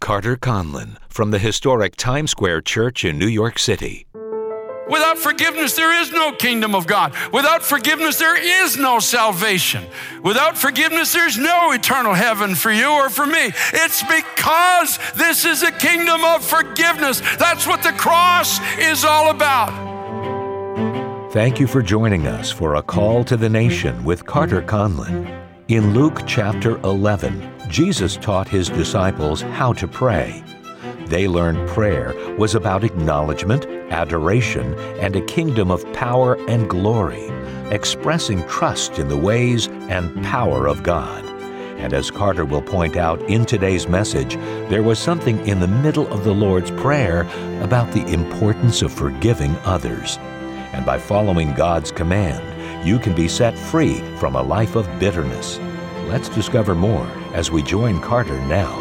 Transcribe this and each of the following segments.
Carter Conlon from the historic Times Square Church in New York City. Without forgiveness, there is no kingdom of God. Without forgiveness, there is no salvation. Without forgiveness, there's no eternal heaven for you or for me. It's because this is a kingdom of forgiveness. That's what the cross is all about. Thank you for joining us for A Call to the Nation with Carter Conlon. In Luke chapter 11, Jesus taught his disciples how to pray. They learned prayer was about acknowledgement, adoration, and a kingdom of power and glory, expressing trust in the ways and power of God. And as Carter will point out in today's message, there was something in the middle of the Lord's Prayer about the importance of forgiving others. And by following God's command, you can be set free from a life of bitterness. Let's discover more as we join Carter now.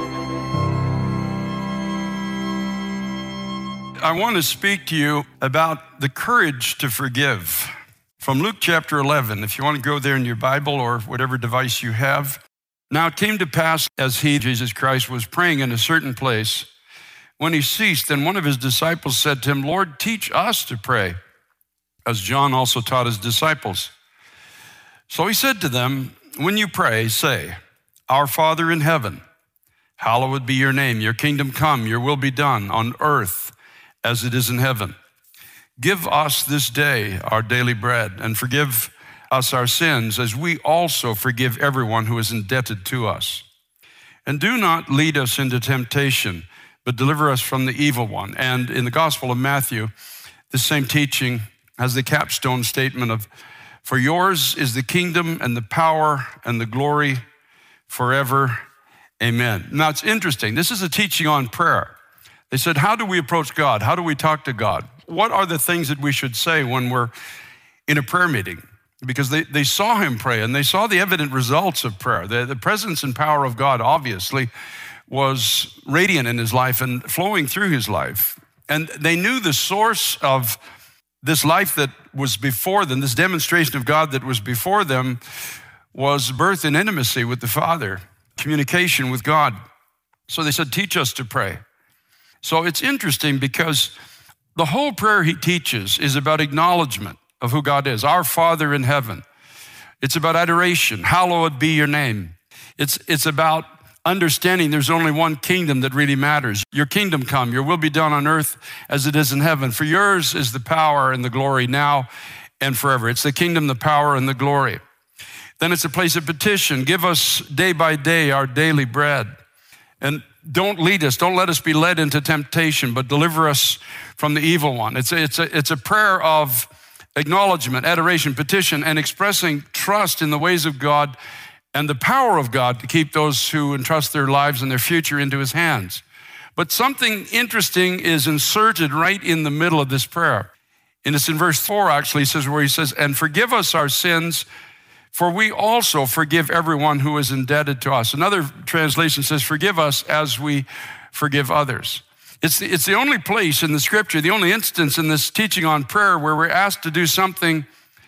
I want to speak to you about the courage to forgive. From Luke chapter 11, if you want to go there in your Bible or whatever device you have. Now it came to pass as he, Jesus Christ, was praying in a certain place, when he ceased, then one of his disciples said to him, Lord, teach us to pray, as John also taught his disciples. So he said to them, when you pray, say, Our Father in heaven, hallowed be your name, your kingdom come, your will be done on earth as it is in heaven. Give us this day our daily bread, and forgive us our sins as we also forgive everyone who is indebted to us. And do not lead us into temptation, but deliver us from the evil one. And in the Gospel of Matthew, the same teaching has the capstone statement of, for yours is the kingdom and the power and the glory forever. Amen. Now it's interesting. This is a teaching on prayer. They said, how do we approach God? How do we talk to God? What are the things that we should say when we're in a prayer meeting? Because they saw him pray and they saw the evident results of prayer. The presence and power of God obviously was radiant in his life and flowing through his life. And they knew the source of this life that was before them, this demonstration of God that was before them, was birth in intimacy with the Father, communication with God. So they said, teach us to pray. So it's interesting because the whole prayer he teaches is about acknowledgement of who God is, our Father in heaven. It's about adoration, hallowed be your name. It's about understanding there's only one kingdom that really matters. Your kingdom come, your will be done on earth as it is in heaven. For yours is the power and the glory now and forever. It's the kingdom, the power, and the glory. Then it's a place of petition. Give us day by day our daily bread. And don't lead us, don't let us be led into temptation, but deliver us from the evil one. It's a prayer of acknowledgement, adoration, petition, and expressing trust in the ways of God and the power of God to keep those who entrust their lives and their future into his hands. But something interesting is inserted right in the middle of this prayer. And it's in verse 4, actually, where he says, and forgive us our sins, for we also forgive everyone who is indebted to us. Another translation says, forgive us as we forgive others. It's the only place in the scripture, the only instance in this teaching on prayer where we're asked to do something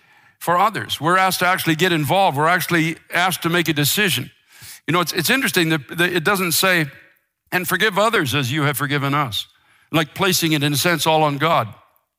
for others. We're asked to actually get involved. We're actually asked to make a decision. You know, it's interesting that it doesn't say, and forgive others as you have forgiven us, like placing it in a sense all on God.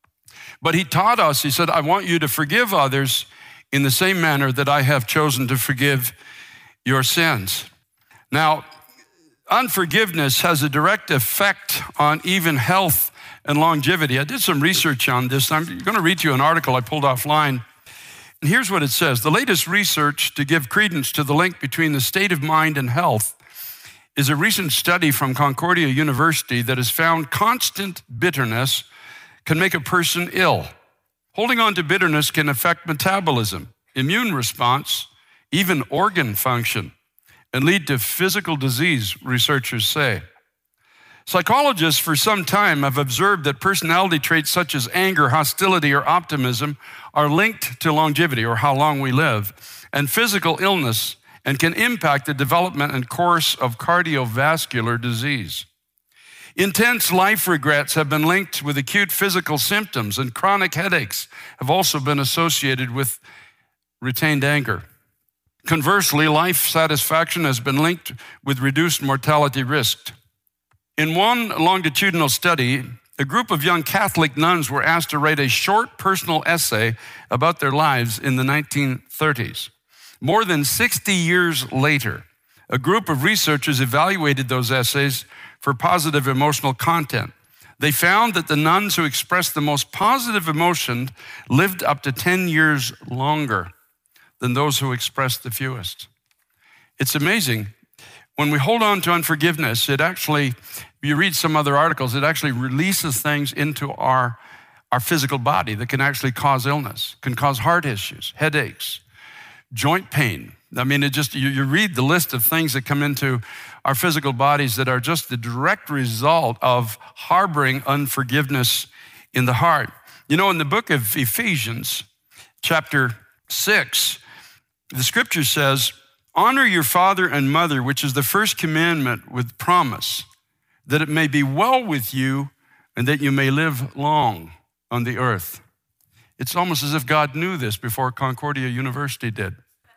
But he taught us, he said, I want you to forgive others in the same manner that I have chosen to forgive your sins. Now, unforgiveness has a direct effect on even health and longevity. I did some research on this. I'm going to read to you an article I pulled offline. And here's what it says. The latest research to give credence to the link between the state of mind and health is a recent study from Concordia University that has found constant bitterness can make a person ill. Holding on to bitterness can affect metabolism, immune response, even organ function, and lead to physical disease, researchers say. Psychologists for some time have observed that personality traits such as anger, hostility, or optimism are linked to longevity, or how long we live, and physical illness, and can impact the development and course of cardiovascular disease. Intense life regrets have been linked with acute physical symptoms, and chronic headaches have also been associated with retained anger. Conversely, life satisfaction has been linked with reduced mortality risk. In one longitudinal study, a group of young Catholic nuns were asked to write a short personal essay about their lives in the 1930s. More than 60 years later, a group of researchers evaluated those essays for positive emotional content. They found that the nuns who expressed the most positive emotion lived up to 10 years longer than those who expressed the fewest. It's amazing. When we hold on to unforgiveness, it actually, you read some other articles, it actually releases things into our physical body that can actually cause illness, can cause heart issues, headaches, joint pain. I mean, you read the list of things that come into our physical bodies that are just the direct result of harboring unforgiveness in the heart. You know, in the book of Ephesians, chapter 6, the scripture says, honor your father and mother, which is the first commandment with promise, that it may be well with you and that you may live long on the earth. It's almost as if God knew this before Concordia University did.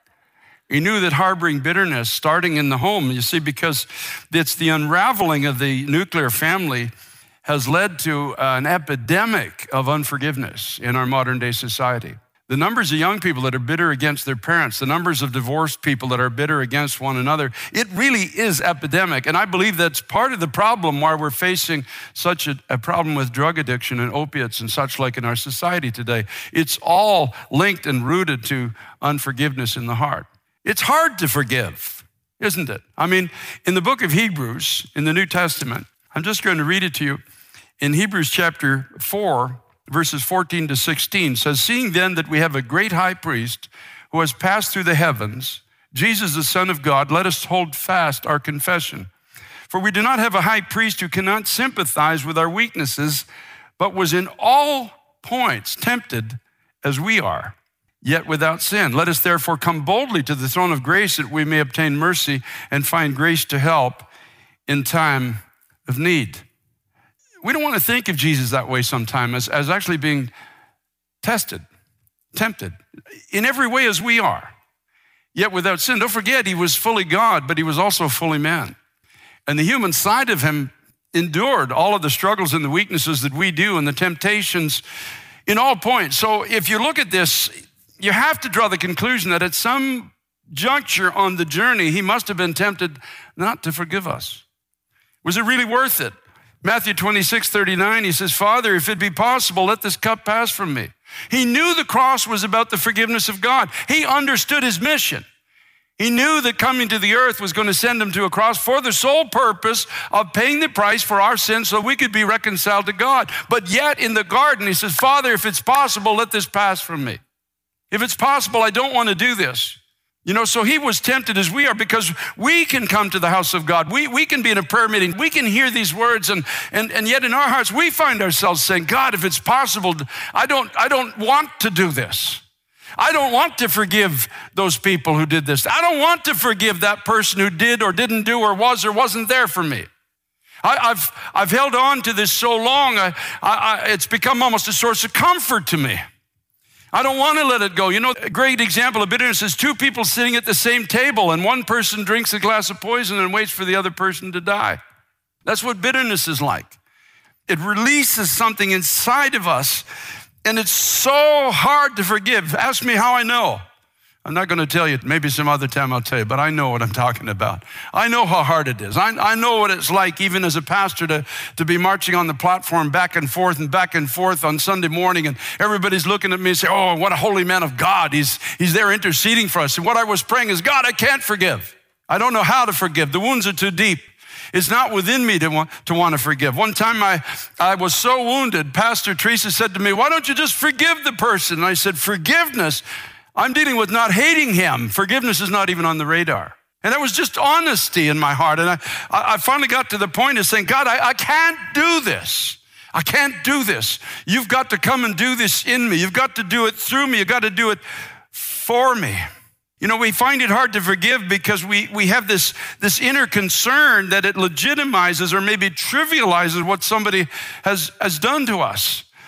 He knew that harboring bitterness, starting in the home, you see, because it's the unraveling of the nuclear family has led to an epidemic of unforgiveness in our modern day society. The numbers of young people that are bitter against their parents, the numbers of divorced people that are bitter against one another, it really is epidemic. And I believe that's part of the problem why we're facing such a problem with drug addiction and opiates and such like in our society today. It's all linked and rooted to unforgiveness in the heart. It's hard to forgive, isn't it? I mean, in the book of Hebrews, in the New Testament, I'm just going to read it to you. In Hebrews chapter 4, verses 14 to 16 says, seeing then that we have a great high priest who has passed through the heavens, Jesus, the Son of God, let us hold fast our confession. For we do not have a high priest who cannot sympathize with our weaknesses, but was in all points tempted as we are, yet without sin. Let us therefore come boldly to the throne of grace that we may obtain mercy and find grace to help in time of need. We don't want to think of Jesus that way sometimes, as actually being tested, tempted, in every way as we are, yet without sin. Don't forget, he was fully God, but he was also fully man. And the human side of him endured all of the struggles and the weaknesses that we do and the temptations in all points. So if you look at this, you have to draw the conclusion that at some juncture on the journey, he must have been tempted not to forgive us. Was it really worth it? Matthew 26:39, he says, Father, if it be possible, let this cup pass from me. He knew the cross was about the forgiveness of God. He understood his mission. He knew that coming to the earth was going to send him to a cross for the sole purpose of paying the price for our sins so we could be reconciled to God. But yet in the garden, he says, Father, if it's possible, let this pass from me. If it's possible, I don't want to do this. You know, so he was tempted as we are because we can come to the house of God. We can be in a prayer meeting. We can hear these words and yet in our hearts, we find ourselves saying, God, if it's possible, I don't want to do this. I don't want to forgive those people who did this. I don't want to forgive that person who did or didn't do or was or wasn't there for me. I've held on to this so long, it's become almost a source of comfort to me. I don't want to let it go. You know, a great example of bitterness is two people sitting at the same table and one person drinks a glass of poison and waits for the other person to die. That's what bitterness is like. It releases something inside of us and it's so hard to forgive. Ask me how I know. I'm not going to tell you, maybe some other time I'll tell you, but I know what I'm talking about. I know how hard it is. I know what it's like, even as a pastor, to be marching on the platform back and forth on Sunday morning, and everybody's looking at me and say, oh, what a holy man of God. He's there interceding for us. And what I was praying is, God, I can't forgive. I don't know how to forgive. The wounds are too deep. It's not within me to want to forgive. One time I was so wounded, Pastor Teresa said to me, why don't you just forgive the person? And I said, forgiveness? I'm dealing with not hating him. Forgiveness is not even on the radar. And that was just honesty in my heart. And I finally got to the point of saying, God, I can't do this. I can't do this. You've got to come and do this in me. You've got to do it through me. You've got to do it for me. You know, we find it hard to forgive because we have this inner concern that it legitimizes or maybe trivializes what somebody has done to us.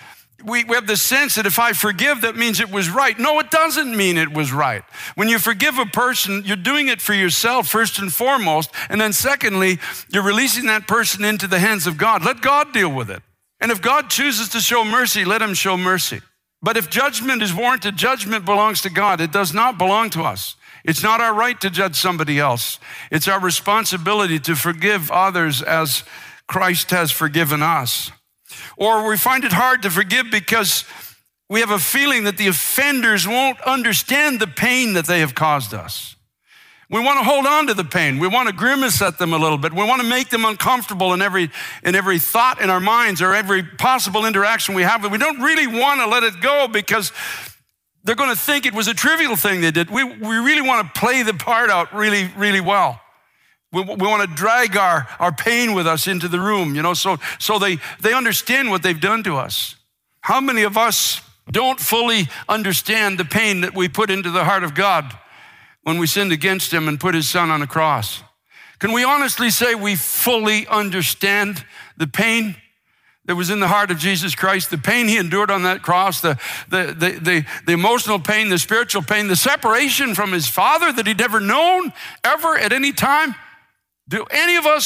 we have the sense that if I forgive, that means it was right. No, it doesn't mean it was right. When you forgive a person, you're doing it for yourself first and foremost. And then secondly, you're releasing that person into the hands of God. Let God deal with it. And if God chooses to show mercy, let him show mercy. But if judgment is warranted, judgment belongs to God. It does not belong to us. It's not our right to judge somebody else. It's our responsibility to forgive others as Christ has forgiven us. Or we find it hard to forgive because we have a feeling that the offenders won't understand the pain that they have caused us. We want to hold on to the pain. We want to grimace at them a little bit. We want to make them uncomfortable in every thought in our minds or every possible interaction we have. But we don't really want to let it go because they're going to think it was a trivial thing they did. We really want to play the part out really, really well. We want to drag our pain with us into the room, so they understand what they've done to us. How many of us don't fully understand the pain that we put into the heart of God when we sinned against him and put his son on a cross? Can we honestly say we fully understand the pain that was in the heart of Jesus Christ, the pain he endured on that cross, the emotional pain, the spiritual pain, the separation from his Father that he'd never known ever at any time? Can any of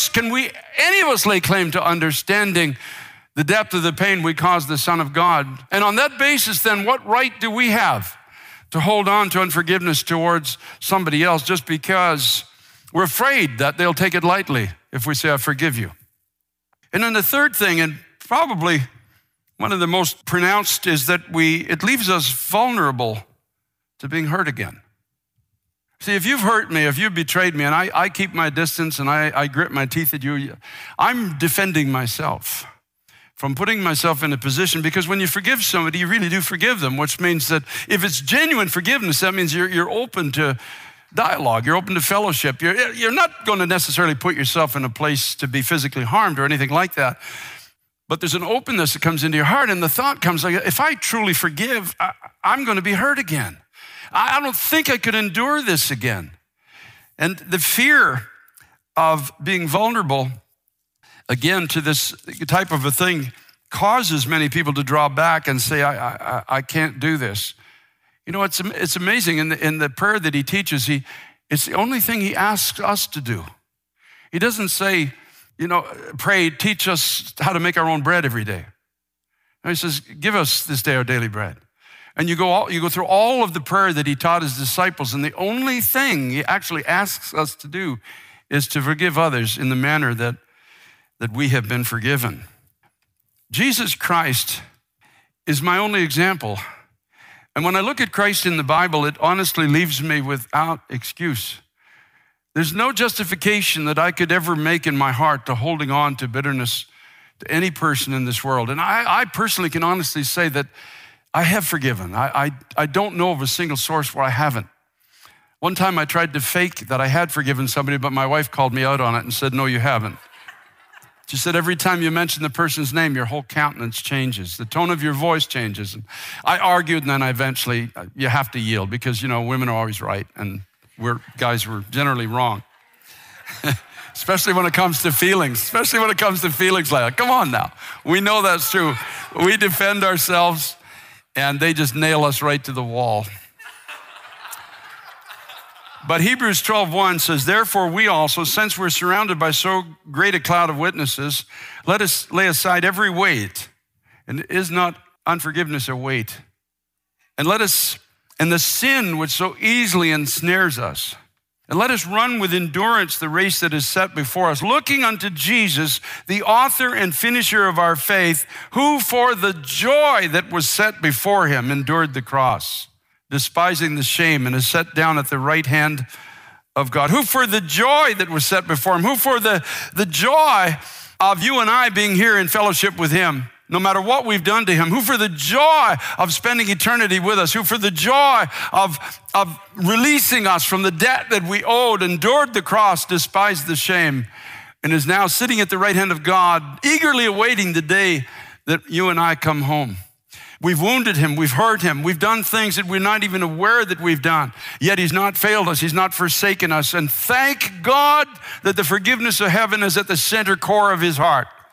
us lay claim to understanding the depth of the pain we caused the Son of God? And on that basis, then, what right do we have to hold on to unforgiveness towards somebody else just because we're afraid that they'll take it lightly if we say, I forgive you? And then the third thing, and probably one of the most pronounced, is that it leaves us vulnerable to being hurt again. See, if you've hurt me, if you've betrayed me, and I keep my distance and I grit my teeth at you, I'm defending myself from putting myself in a position, because when you forgive somebody, you really do forgive them, which means that if it's genuine forgiveness, that means you're open to dialogue, you're open to fellowship. You're not going to necessarily put yourself in a place to be physically harmed or anything like that, but there's an openness that comes into your heart, and the thought comes like, if I truly forgive, I'm going to be hurt again. I don't think I could endure this again. And the fear of being vulnerable, again, to this type of a thing causes many people to draw back and say, I can't do this. It's amazing. In the prayer that he teaches, it's the only thing he asks us to do. He doesn't say, pray, teach us how to make our own bread every day. No, he says, give us this day our daily bread. And you go through all of the prayer that he taught his disciples, and the only thing he actually asks us to do is to forgive others in the manner that we have been forgiven. Jesus Christ is my only example. And when I look at Christ in the Bible, it honestly leaves me without excuse. There's no justification that I could ever make in my heart to holding on to bitterness to any person in this world. And I personally can honestly say that I have forgiven. I don't know of a single source where I haven't. One time I tried to fake that I had forgiven somebody, but my wife called me out on it and said, no, you haven't. She said, every time you mention the person's name, your whole countenance changes. The tone of your voice changes. And I argued, and then you have to yield because, women are always right, and guys were generally wrong. Especially when it comes to feelings. Like that. Come on now. We know that's true. We defend ourselves, and they just nail us right to the wall. But Hebrews 12:1 says, therefore we also, since we're surrounded by so great a cloud of witnesses, let us lay aside every weight. And is not unforgiveness a weight? And the sin which so easily ensnares us. And let us run with endurance the race that is set before us, looking unto Jesus, the author and finisher of our faith, who for the joy that was set before him endured the cross, despising the shame, and is set down at the right hand of God. Who for the joy that was set before him, who for the joy of you and I being here in fellowship with him, no matter what we've done to him, who for the joy of spending eternity with us, who for the joy of releasing us from the debt that we owed, endured the cross, despised the shame, and is now sitting at the right hand of God, eagerly awaiting the day that you and I come home. We've wounded him, we've hurt him, we've done things that we're not even aware that we've done, yet he's not failed us, he's not forsaken us, and thank God that the forgiveness of heaven is at the center core of his heart.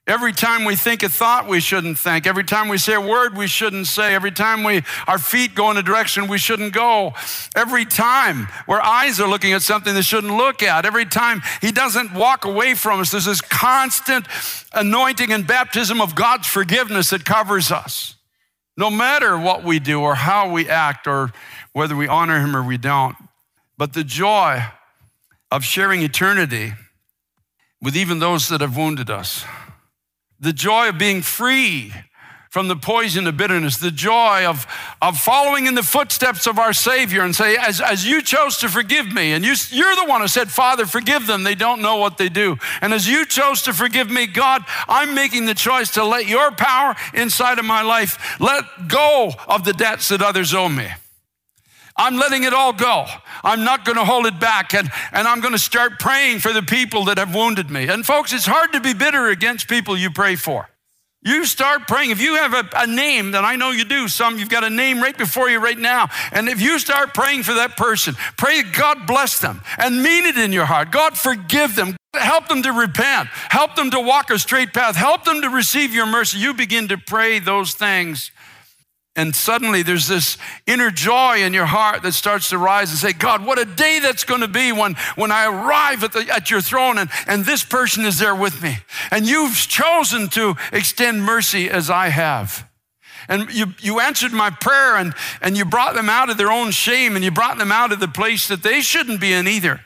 Every time we think a thought we shouldn't think, every time we say a word we shouldn't say, every time our feet go in a direction we shouldn't go, every time our eyes are looking at something they shouldn't look at, every time he doesn't walk away from us, there's this constant anointing and baptism of God's forgiveness that covers us. No matter what we do or how we act or whether we honor him or we don't. But the joy of sharing eternity with even those that have wounded us, the joy of being free from the poison of bitterness, the joy of following in the footsteps of our Savior and say, as you chose to forgive me, and you're the one who said, Father, forgive them, they don't know what they do. And as you chose to forgive me, God, I'm making the choice to let your power inside of my life let go of the debts that others owe me. I'm letting it all go. I'm not going to hold it back, and I'm going to start praying for the people that have wounded me. And folks, it's hard to be bitter against people you pray for. You start praying. If you have a name, that I know you do, you've got a name right before you right now, and if you start praying for that person, pray God bless them and mean it in your heart. God forgive them. Help them to repent. Help them to walk a straight path. Help them to receive your mercy. You begin to pray those things. And suddenly there's this inner joy in your heart that starts to rise and say, God, what a day that's going to be when I arrive at your throne and this person is there with me. And you've chosen to extend mercy as I have. And you answered my prayer and you brought them out of their own shame and you brought them out of the place that they shouldn't be in either.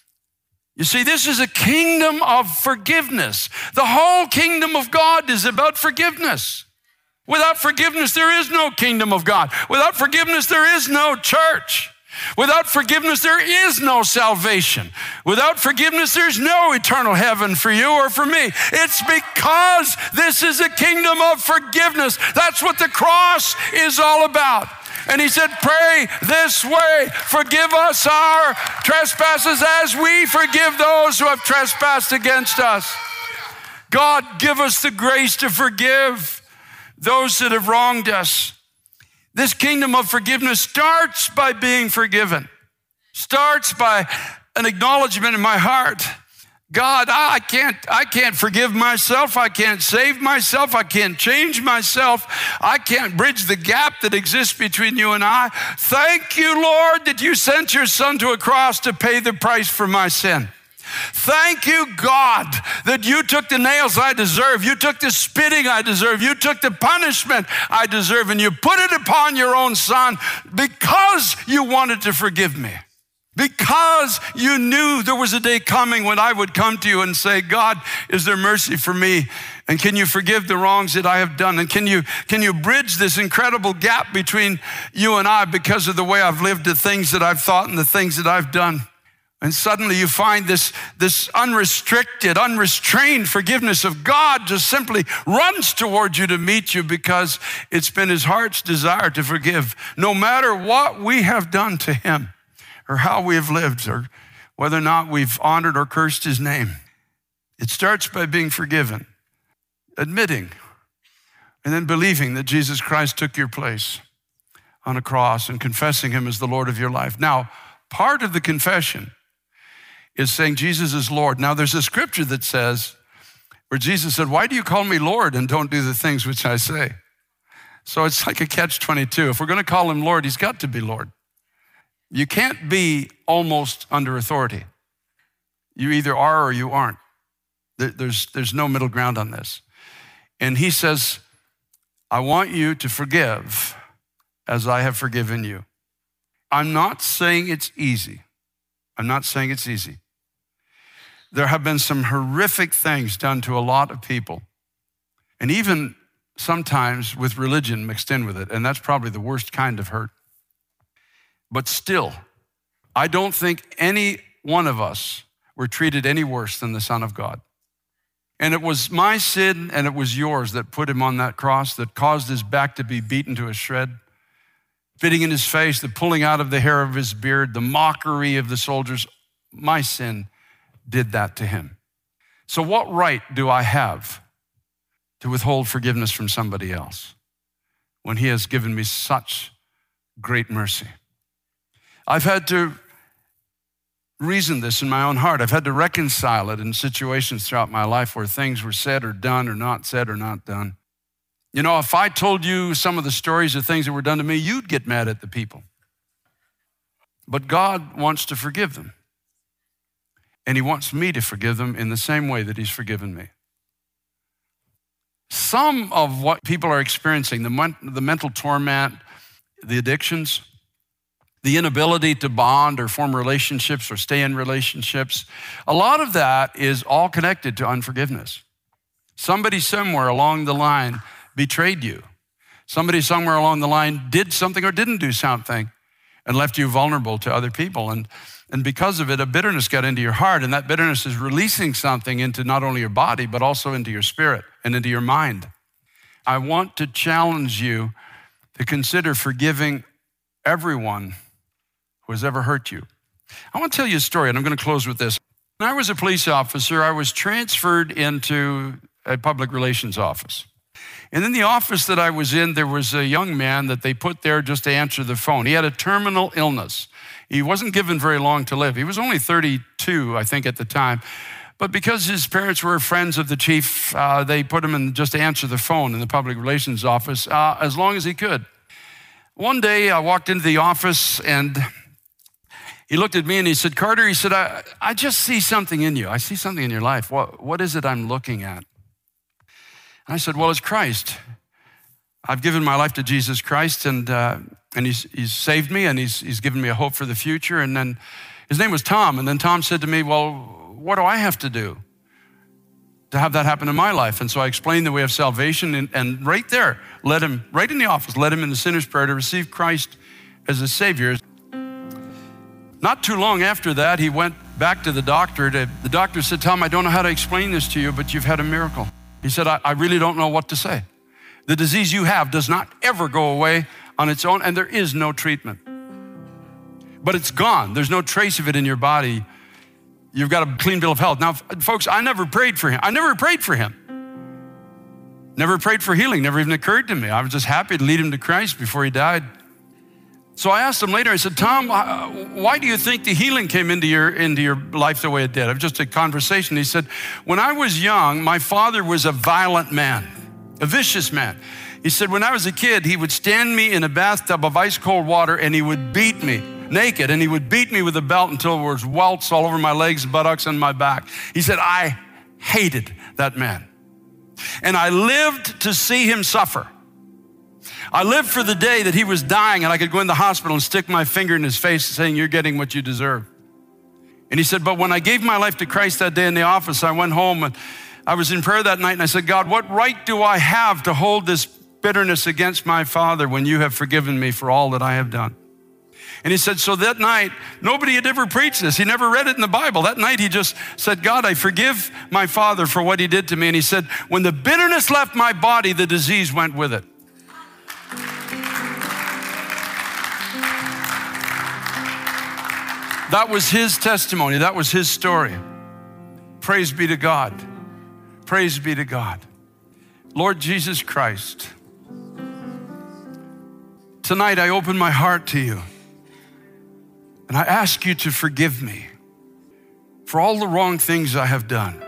You see, this is a kingdom of forgiveness. The whole kingdom of God is about forgiveness. Without forgiveness, there is no kingdom of God. Without forgiveness, there is no church. Without forgiveness, there is no salvation. Without forgiveness, there's no eternal heaven for you or for me. It's because this is a kingdom of forgiveness. That's what the cross is all about. And he said, pray this way, forgive us our trespasses as we forgive those who have trespassed against us. God, give us the grace to forgive those that have wronged us. This kingdom of forgiveness starts by being forgiven. Starts by an acknowledgement in my heart. God, I can't forgive myself. I can't save myself. I can't change myself. I can't bridge the gap that exists between you and I. Thank you, Lord, that you sent your son to a cross to pay the price for my sin. Thank you, God, that you took the nails I deserve. You took the spitting I deserve. You took the punishment I deserve, and you put it upon your own son because you wanted to forgive me. Because you knew there was a day coming when I would come to you and say, God, is there mercy for me? And can you forgive the wrongs that I have done? And can you bridge this incredible gap between you and I because of the way I've lived, the things that I've thought and the things that I've done? And suddenly you find this unrestricted, unrestrained forgiveness of God just simply runs towards you to meet you because it's been his heart's desire to forgive no matter what we have done to him or how we have lived or whether or not we've honored or cursed his name. It starts by being forgiven, admitting, and then believing that Jesus Christ took your place on a cross and confessing him as the Lord of your life. Now, part of the confession is saying Jesus is Lord. Now, there's a scripture that says, where Jesus said, why do you call me Lord and don't do the things which I say? So it's like a catch-22. If we're going to call him Lord, he's got to be Lord. You can't be almost under authority. You either are or you aren't. There's no middle ground on this. And he says, I want you to forgive as I have forgiven you. I'm not saying it's easy. I'm not saying it's easy. There have been some horrific things done to a lot of people, and even sometimes with religion mixed in with it, and that's probably the worst kind of hurt. But still, I don't think any one of us were treated any worse than the Son of God. And it was my sin and it was yours that put him on that cross, that caused his back to be beaten to a shred, spitting in his face, the pulling out of the hair of his beard, the mockery of the soldiers. My sin did that to him. So what right do I have to withhold forgiveness from somebody else when he has given me such great mercy? I've had to reasoned this in my own heart. I've had to reconcile it in situations throughout my life where things were said or done or not said or not done. You know, if I told you some of the stories of things that were done to me, you'd get mad at the people. But God wants to forgive them. And he wants me to forgive them in the same way that he's forgiven me. Some of what people are experiencing, the mental torment, the addictions, the inability to bond or form relationships or stay in relationships, a lot of that is all connected to unforgiveness. Somebody somewhere along the line betrayed you. Somebody somewhere along the line did something or didn't do something and left you vulnerable to other people. And because of it, a bitterness got into your heart, and that bitterness is releasing something into not only your body, but also into your spirit and into your mind. I want to challenge you to consider forgiving everyone who has ever hurt you. I want to tell you a story, and I'm going to close with this. When I was a police officer, I was transferred into a public relations office. And in the office that I was in, there was a young man that they put there just to answer the phone. He had a terminal illness. He wasn't given very long to live. He was only 32, I think, at the time. But because his parents were friends of the chief, they put him in just to answer the phone in the public relations office as long as he could. One day, I walked into the office, and he looked at me and he said, "Carter," he said, I just see something in you. I see something in your life. What is it I'm looking at? And I said, "Well, it's Christ. I've given my life to Jesus Christ, and he's saved me, and he's given me a hope for the future." And then his name was Tom. And then Tom said to me, "Well, what do I have to do to have that happen in my life?" And so I explained the way of salvation, and right there, led him, right in the office, led him in the sinner's prayer to receive Christ as a Savior. Not too long after that, he went back to the doctor. The doctor said, "Tom, I don't know how to explain this to you, but you've had a miracle." He said, I really don't know what to say. The disease you have does not ever go away on its own, and there is no treatment. But it's gone. There's no trace of it in your body. You've got a clean bill of health. Now, folks, I never prayed for him. Never prayed for healing. Never even occurred to me. I was just happy to lead him to Christ before he died. So I asked him later, I said, "Tom, why do you think the healing came into your life the way it did?" It was just a conversation. He said, "When I was young, my father was a violent man, a vicious man." He said, "When I was a kid, he would stand me in a bathtub of ice cold water, and he would beat me naked, and he would beat me with a belt until there was welts all over my legs, buttocks, and my back." He said, "I hated that man, and I lived to see him suffer. I lived for the day that he was dying and I could go in the hospital and stick my finger in his face saying, 'You're getting what you deserve.'" And he said, "But when I gave my life to Christ that day in the office, I went home and I was in prayer that night, and I said, 'God, what right do I have to hold this bitterness against my father when you have forgiven me for all that I have done?'" And he said, so that night, nobody had ever preached this. He never read it in the Bible. That night he just said, "God, I forgive my father for what he did to me." And he said, when the bitterness left my body, the disease went with it. That was his testimony. That was his story. Praise be to God. Praise be to God. Lord Jesus Christ, tonight I open my heart to you, and I ask you to forgive me for all the wrong things I have done.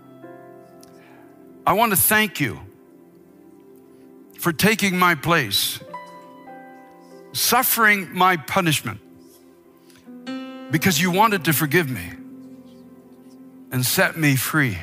I want to thank you for taking my place, suffering my punishment, because you wanted to forgive me and set me free.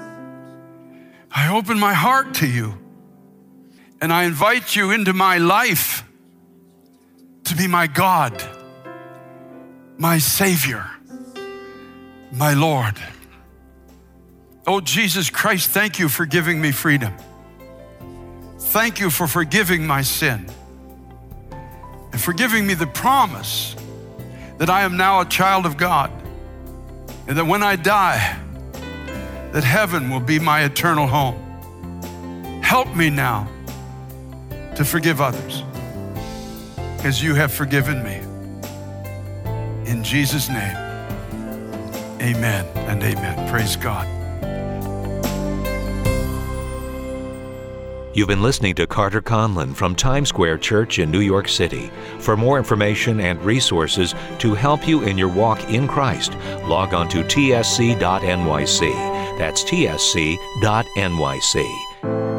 I open my heart to you, and I invite you into my life to be my God, my Savior, my Lord. Oh, Jesus Christ, thank you for giving me freedom. Thank you for forgiving my sin and for giving me the promise that I am now a child of God, and that when I die, that heaven will be my eternal home. Help me now to forgive others as you have forgiven me. In Jesus' name, amen and amen. Praise God. You've been listening to Carter Conlon from Times Square Church in New York City. For more information and resources to help you in your walk in Christ, log on to tsc.nyc. That's tsc.nyc.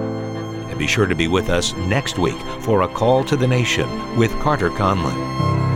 And be sure to be with us next week for A Call to the Nation with Carter Conlon.